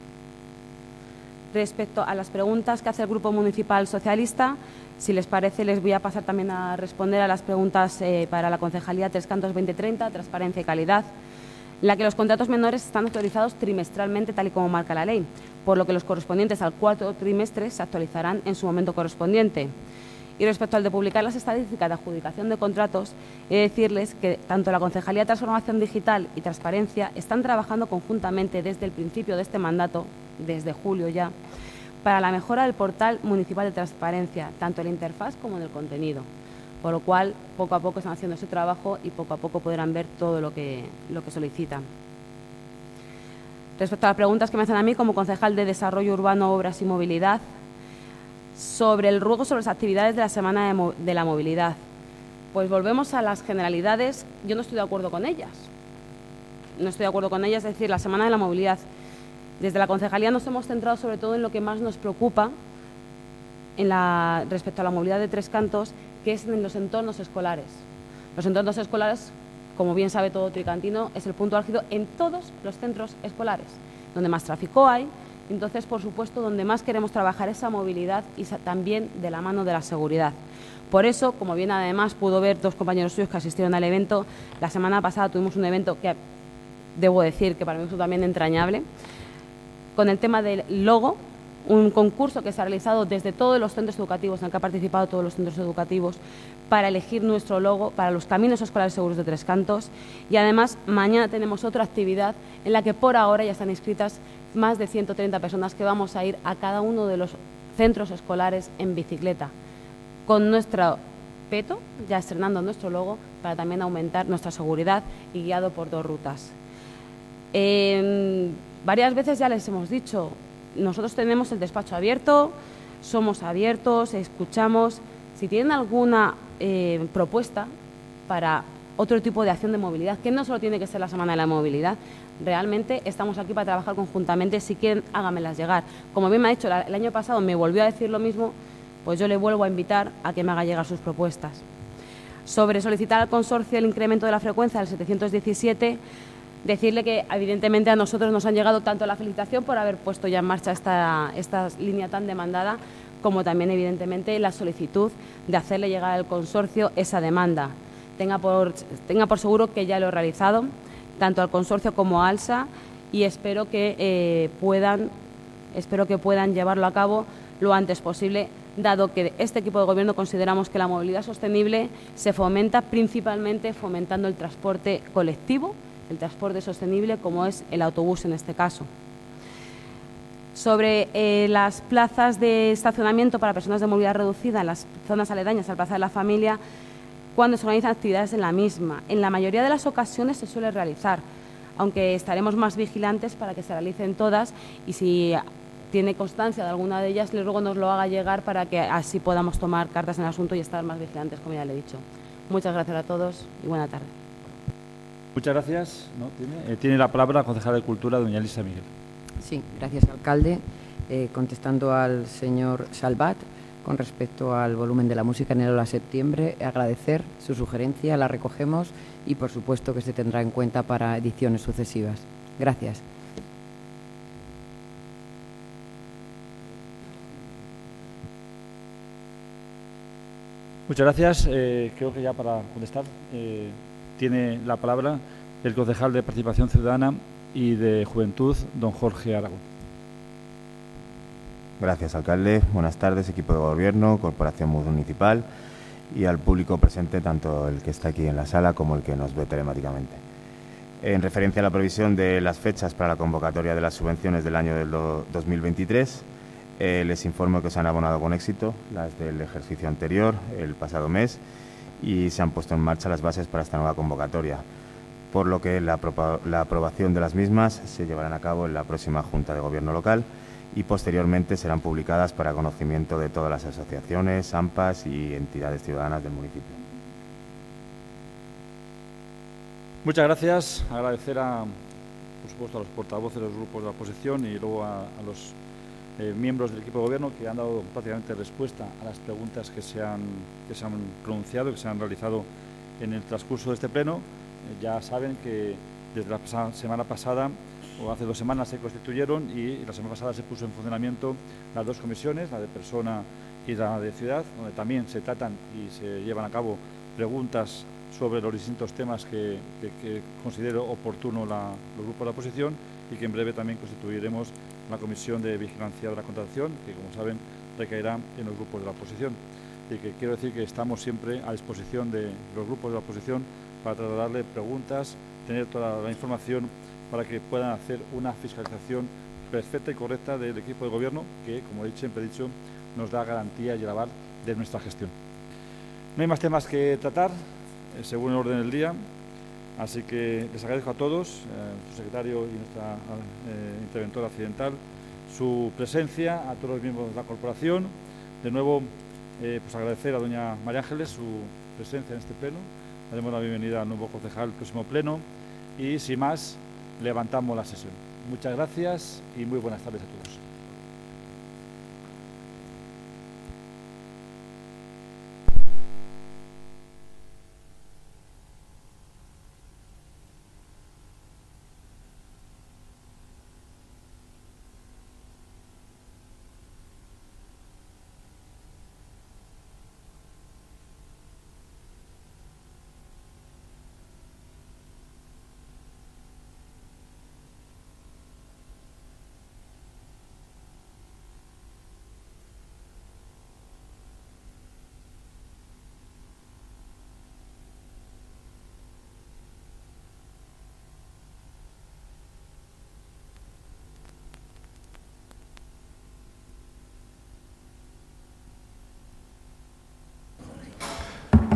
respecto a las preguntas que hace el Grupo Municipal Socialista, si les parece, les voy a pasar también a responder a las preguntas eh, para la Concejalía Tres Cantos veinte treinta, Transparencia y Calidad, en la que los contratos menores están actualizados trimestralmente, tal y como marca la ley, por lo que los correspondientes al cuarto trimestre se actualizarán en su momento correspondiente. Y respecto al de publicar las estadísticas de adjudicación de contratos, he de decirles que tanto la Concejalía de Transformación Digital y Transparencia están trabajando conjuntamente desde el principio de este mandato, desde julio ya, para la mejora del portal municipal de transparencia, tanto en la interfaz como en el contenido. Por lo cual, poco a poco están haciendo ese trabajo y poco a poco podrán ver todo lo que, lo que solicitan. Respecto a las preguntas que me hacen a mí como concejal de Desarrollo Urbano, Obras y Movilidad, sobre el ruego sobre las actividades de la Semana de, de la Movilidad, pues volvemos a las generalidades. Yo no estoy de acuerdo con ellas. No estoy de acuerdo con ellas, es decir, la Semana de la Movilidad. Desde la concejalía nos hemos centrado sobre todo en lo que más nos preocupa en la, respecto a la movilidad de Tres Cantos, que es en los entornos escolares. Los entornos escolares, como bien sabe todo tricantino, es el punto álgido en todos los centros escolares, donde más tráfico hay. Entonces, por supuesto, donde más queremos trabajar esa movilidad y también de la mano de la seguridad. Por eso, como bien además pudo ver dos compañeros suyos que asistieron al evento, la semana pasada tuvimos un evento que debo decir que para mí fue también entrañable, con el tema del logo, un concurso que se ha realizado desde todos los centros educativos, en el que han participado todos los centros educativos, para elegir nuestro logo para los caminos escolares seguros de Tres Cantos. Y además, mañana tenemos otra actividad en la que por ahora ya están inscritas más de ciento treinta personas que vamos a ir a cada uno de los centros escolares en bicicleta, con nuestro peto, ya estrenando nuestro logo, para también aumentar nuestra seguridad y guiado por dos rutas. Eh, varias veces ya les hemos dicho, nosotros tenemos el despacho abierto, somos abiertos, escuchamos. Si tienen alguna eh, propuesta para otro tipo de acción de movilidad, que no solo tiene que ser la Semana de la Movilidad, realmente estamos aquí para trabajar conjuntamente. Si quieren, háganmelas llegar. Como bien me ha dicho, el año pasado me volvió a decir lo mismo, pues yo le vuelvo a invitar a que me haga llegar sus propuestas. Sobre solicitar al consorcio el incremento de la frecuencia del setecientos diecisiete, decirle que evidentemente a nosotros nos han llegado tanto la felicitación por haber puesto ya en marcha esta, esta línea tan demandada, como también evidentemente la solicitud de hacerle llegar al consorcio esa demanda. Tenga por, tenga por seguro que ya lo he realizado, tanto al consorcio como a ALSA, y espero que, eh, puedan, espero que puedan llevarlo a cabo lo antes posible, dado que este equipo de Gobierno consideramos que la movilidad sostenible se fomenta principalmente fomentando el transporte colectivo, el transporte sostenible, como es el autobús en este caso. Sobre eh, las plazas de estacionamiento para personas de movilidad reducida en las zonas aledañas al Plaza de la Familia, cuando se organizan actividades en la misma. En la mayoría de las ocasiones se suele realizar, aunque estaremos más vigilantes para que se realicen todas y si tiene constancia de alguna de ellas, luego nos lo haga llegar para que así podamos tomar cartas en el asunto y estar más vigilantes, como ya le he dicho. Muchas gracias a todos y buena tarde. Muchas gracias. ¿No? ¿Tiene? Eh, tiene la palabra la concejala de Cultura, doña Elisa Miguel. Sí, gracias, alcalde. Eh, contestando al señor Salvat, con respecto al volumen de la música en el Ola Septiembre, agradecer su sugerencia, la recogemos y, por supuesto, que se tendrá en cuenta para ediciones sucesivas. Gracias. Muchas gracias. Eh, creo que ya para contestar eh, tiene la palabra el concejal de Participación Ciudadana y de Juventud, don Jorge Aragón. Gracias, alcalde. Buenas tardes, equipo de Gobierno, Corporación Municipal y al público presente, tanto el que está aquí en la sala como el que nos ve telemáticamente. En referencia a la previsión de las fechas para la convocatoria de las subvenciones del año del dos mil veintitrés, eh, les informo que se han abonado con éxito las del ejercicio anterior, el pasado mes, y se han puesto en marcha las bases para esta nueva convocatoria, por lo que la, la aprobación de las mismas se llevarán a cabo en la próxima Junta de Gobierno local y posteriormente serán publicadas para conocimiento de todas las asociaciones, A M P As y entidades ciudadanas del municipio. Muchas gracias. Agradecer a, por supuesto, a los portavoces de los grupos de la oposición y luego a, a los eh, miembros del equipo de Gobierno que han dado prácticamente respuesta a las preguntas que se han, que se han pronunciado, que se han realizado en el transcurso de este pleno. Eh, ya saben que desde la pasada, semana pasada o hace dos semanas se constituyeron y la semana pasada se puso en funcionamiento las dos comisiones, la de persona y la de ciudad, donde también se tratan y se llevan a cabo preguntas sobre los distintos temas que, que, que considero oportuno la, los grupos de la oposición y que en breve también constituiremos la Comisión de Vigilancia de la Contratación, que como saben recaerá en los grupos de la oposición. Y que quiero decir que estamos siempre a disposición de los grupos de la oposición para trasladarle preguntas, tener toda la información para que puedan hacer una fiscalización perfecta y correcta del equipo de Gobierno que, como he siempre he dicho, nos da garantía y el aval de nuestra gestión. No hay más temas que tratar, eh, según el orden del día, así que les agradezco a todos, eh, su secretario y nuestra eh, interventora accidental, su presencia, a todos los miembros de la corporación. De nuevo, eh, pues agradecer a doña María Ángeles su presencia en este pleno. Le damos la bienvenida al nuevo concejal al próximo pleno y, sin más, levantamos la sesión. Muchas gracias y muy buenas tardes a todos.